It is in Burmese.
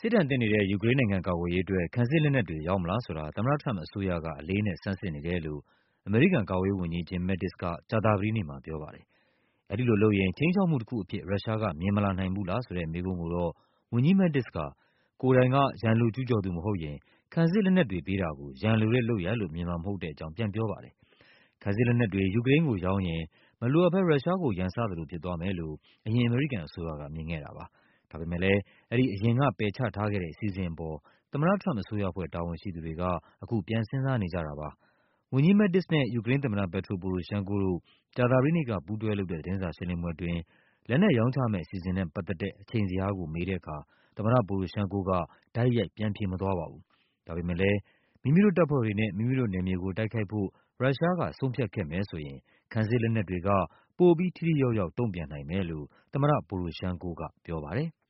စစ်ဒဏ်သင့်နေတဲ့ ယူကရိန်းနိုင်ငံကာကွယ်ရေးအတွက် ခံစစ်လက်နက်တွေ ရောက်မလားဆိုတာ သမ္မတထရမ့်ပ်အစိုးရက အလေးအနက် ဆန်းစစ်နေတယ်လို့ အမေရိကန်ကာကွယ်ရေးဝန်ကြီး Jim Mattis က ကြာသပတေးနေ့မှာပြောပါတယ်။ အဲဒီလိုလုပ်ရင် ခြိမ်းခြောက်မှုတခုအဖြစ် ရုရှားက မြင်မလာနိုင်ဘူးလားဆိုတဲ့ မေးခွန်းကိုတော့ ဝန်ကြီး Mattis က ကိုယ်တိုင်က ရန်လိုကျူးကျော်သူမဟုတ်ရင် ခံစစ်လက်နက်တွေပေးတာကို ရန်လိုတဲ့လုပ်ရပ်လို့ မြင်မှာမဟုတ်တဲ့အကြောင်း ပြန်ပြောပါတယ်။ ခံစစ်လက်နက်တွေ ယူကရိန်းကိုရောင်းရင် မလိုအပ်ဘဲ ရုရှားကို ရန်စသလိုဖြစ်သွားမယ်လို့ အရင် အမေရိကန်အစိုးရက မြင်ခဲ့တာပါ။ ဒါပေမယ့်လည်း အဲဒီ အရင်က ပယ်ချထားခဲ့တဲ့ အစီအစဉ်အပေါ် သမ္မတထရမ့်ပ်အစိုးရအဖွဲ့ တာဝန်ရှိသူတွေက အခု ပြန်စဉ်းစားနေကြတာပါ။ ဝန်ကြီး Mattis နဲ့ ယူကရိန်းသမ္မတ Petro Poroshenko တို့ ကြာသပတေးနေ့က ပူးတွဲလုပ်တဲ့ သတင်းစာရှင်းလင်းပွဲအတွင်း လက်နက်ရောင်းချမယ့်အစီအစဉ်နဲ့ပတ်သက်တဲ့ အချိန်ဇယားကို မေးတဲ့အခါ သမ္မတ Poroshenko က တိုက်ရိုက် ပြန်ဖြေမသွားပါဘူး။ ဒါပေမယ့်လည်း မိမိတို့တပ်ဖွဲ့တွေနဲ့ မိမိတို့နယ်မြေကို တိုက်ခိုက်ဖို့ ရုရှားက ဆုံးဖြတ်ခဲ့မယ်ဆိုရင် ခံစစ်လက်နက်တွေက ပိုပြီး ထိထိရောက်ရောက် တုန့်ပြန်နိုင်မယ်လို့ သမ္မတ Poroshenko ကပြောပါတယ်